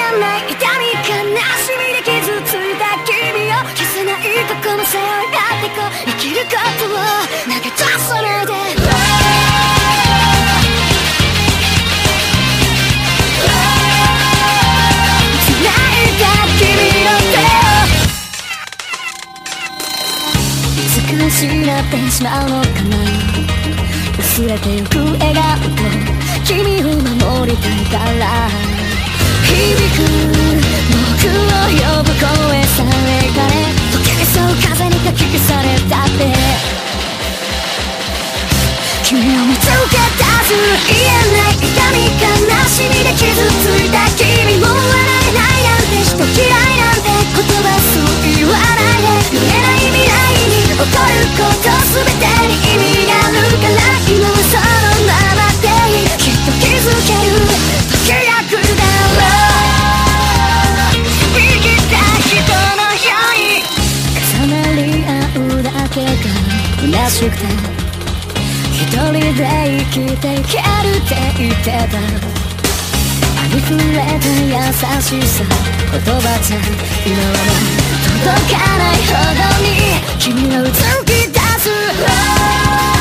えない痛み悲しみで傷ついた君を消せない過去の背負いやってこう生きることを投げ出さないで繋いだ君の手をいつか失ってしまうのかな薄れてゆく笑顔と君を守りたいから響く僕を呼ぶ声さえかれ溶けそう風にかき消されたって君を見つけ出す言えない痛み悲しみで傷ついた君も笑えないなんて人嫌いなんて言葉そう言わないで見えない未来に起こること全てに意味があるから今はそのままでいいきっと気づける時が来るだろう生きた人のように重なり合うだけが虚しくて一人で生きていけるって言ってたありふれた優しさ言葉じゃ今はもう届かないほどに君はうつき出す